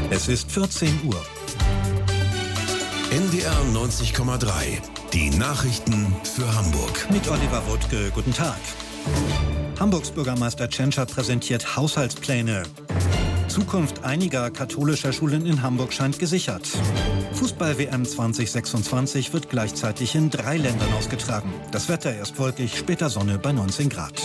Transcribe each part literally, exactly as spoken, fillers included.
Es ist vierzehn Uhr. N D R neunzig Komma drei. Die Nachrichten für Hamburg. Mit Oliver Wuttke. Guten Tag. Hamburgs Bürgermeister Tschentscher präsentiert Haushaltspläne. Zukunft einiger katholischer Schulen in Hamburg scheint gesichert. Fußball-W M zwanzig sechsundzwanzig wird gleichzeitig in drei Ländern ausgetragen. Das Wetter erst wolkig, später Sonne bei neunzehn Grad.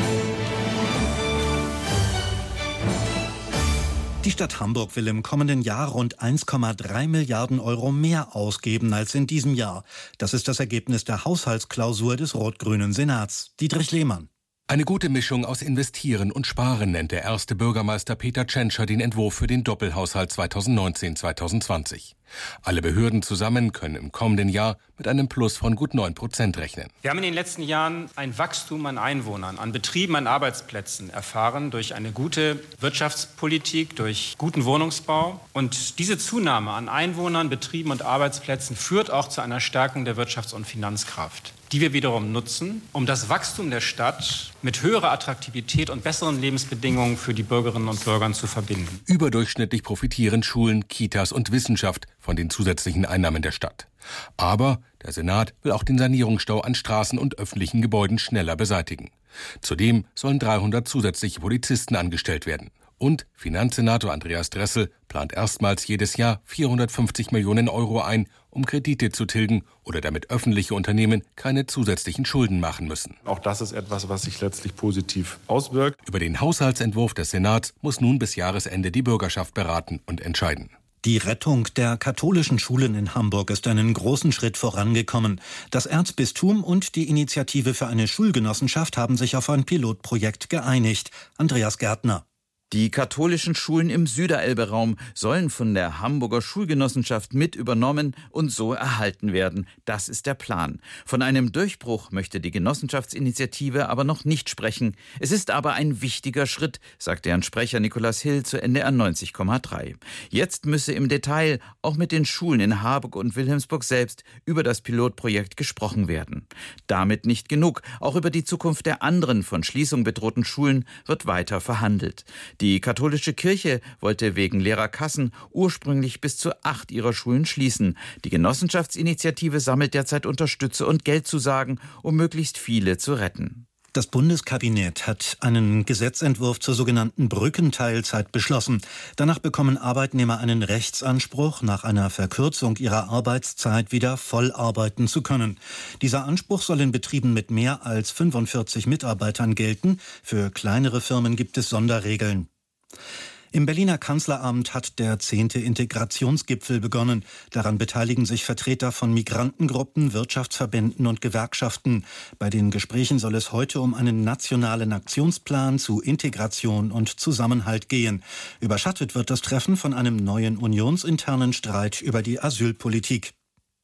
Die Stadt Hamburg will im kommenden Jahr rund eins Komma drei Milliarden Euro mehr ausgeben als in diesem Jahr. Das ist das Ergebnis der Haushaltsklausur des rot-grünen Senats. Dietrich Lehmann. Eine gute Mischung aus Investieren und Sparen nennt der erste Bürgermeister Peter Tschentscher den Entwurf für den Doppelhaushalt zweitausendneunzehn zweitausendzwanzig. Alle Behörden zusammen können im kommenden Jahr mit einem Plus von gut neun Prozent rechnen. Wir haben in den letzten Jahren ein Wachstum an Einwohnern, an Betrieben, an Arbeitsplätzen erfahren durch eine gute Wirtschaftspolitik, durch guten Wohnungsbau. Und diese Zunahme an Einwohnern, Betrieben und Arbeitsplätzen führt auch zu einer Stärkung der Wirtschafts- und Finanzkraft, die wir wiederum nutzen, um das Wachstum der Stadt mit höherer Attraktivität und besseren Lebensbedingungen für die Bürgerinnen und Bürger zu verbinden. Überdurchschnittlich profitieren Schulen, Kitas und Wissenschaft von den zusätzlichen Einnahmen der Stadt. Aber der Senat will auch den Sanierungsstau an Straßen und öffentlichen Gebäuden schneller beseitigen. Zudem sollen dreihundert zusätzliche Polizisten angestellt werden. Und Finanzsenator Andreas Dressel plant erstmals jedes Jahr vierhundertfünfzig Millionen Euro ein, um Kredite zu tilgen oder damit öffentliche Unternehmen keine zusätzlichen Schulden machen müssen. Auch das ist etwas, was sich letztlich positiv auswirkt. Über den Haushaltsentwurf des Senats muss nun bis Jahresende die Bürgerschaft beraten und entscheiden. Die Rettung der katholischen Schulen in Hamburg ist einen großen Schritt vorangekommen. Das Erzbistum und die Initiative für eine Schulgenossenschaft haben sich auf ein Pilotprojekt geeinigt. Andreas Gärtner. Die katholischen Schulen im Süderelbe-Raum sollen von der Hamburger Schulgenossenschaft mit übernommen und so erhalten werden. Das ist der Plan. Von einem Durchbruch möchte die Genossenschaftsinitiative aber noch nicht sprechen. Es ist aber ein wichtiger Schritt, sagt deren Sprecher Nikolaus Hill zu N D R neunzig Komma drei. Jetzt müsse im Detail auch mit den Schulen in Harburg und Wilhelmsburg selbst über das Pilotprojekt gesprochen werden. Damit nicht genug. Auch über die Zukunft der anderen von Schließung bedrohten Schulen wird weiter verhandelt. Die katholische Kirche wollte wegen leerer Kassen ursprünglich bis zu acht ihrer Schulen schließen. Die Genossenschaftsinitiative sammelt derzeit Unterstützer und Geldzusagen, um möglichst viele zu retten. Das Bundeskabinett hat einen Gesetzentwurf zur sogenannten Brückenteilzeit beschlossen. Danach bekommen Arbeitnehmer einen Rechtsanspruch, nach einer Verkürzung ihrer Arbeitszeit wieder voll arbeiten zu können. Dieser Anspruch soll in Betrieben mit mehr als fünfundvierzig Mitarbeitern gelten. Für kleinere Firmen gibt es Sonderregeln. Im Berliner Kanzleramt hat der zehnte Integrationsgipfel begonnen. Daran beteiligen sich Vertreter von Migrantengruppen, Wirtschaftsverbänden und Gewerkschaften. Bei den Gesprächen soll es heute um einen nationalen Aktionsplan zu Integration und Zusammenhalt gehen. Überschattet wird das Treffen von einem neuen unionsinternen Streit über die Asylpolitik.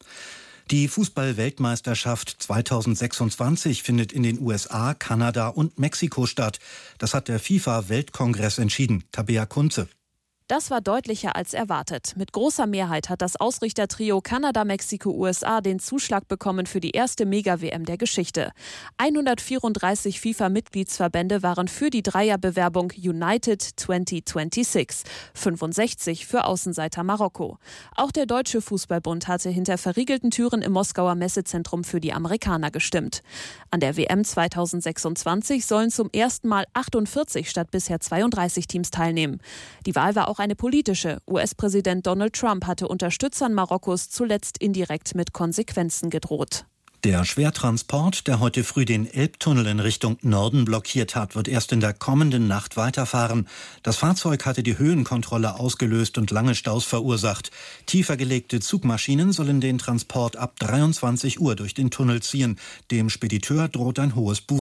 Die Fußball-Weltmeisterschaft zweitausendsechsundzwanzig findet in den U S A, Kanada und Mexiko statt. Das hat der FIFA-Weltkongress entschieden. Tabea Kunze. Das war deutlicher als erwartet. Mit großer Mehrheit hat das Ausrichtertrio Kanada, Mexiko, U S A den Zuschlag bekommen für die erste Mega-W M der Geschichte. hundertvierunddreißig FIFA-Mitgliedsverbände waren für die Dreierbewerbung United zwanzig sechsundzwanzig, fünfundsechzig für Außenseiter Marokko. Auch der Deutsche Fußballbund hatte hinter verriegelten Türen im Moskauer Messezentrum für die Amerikaner gestimmt. An der W M zweitausendsechsundzwanzig sollen zum ersten Mal achtundvierzig statt bisher zweiunddreißig Teams teilnehmen. Die Wahl war auch eine politische. U S-Präsident Donald Trump hatte Unterstützern Marokkos zuletzt indirekt mit Konsequenzen gedroht. Der Schwertransport, der heute früh den Elbtunnel in Richtung Norden blockiert hat, wird erst in der kommenden Nacht weiterfahren. Das Fahrzeug hatte die Höhenkontrolle ausgelöst und lange Staus verursacht. Tiefer gelegte Zugmaschinen sollen den Transport ab dreiundzwanzig Uhr durch den Tunnel ziehen. Dem Spediteur droht ein hohes Buch.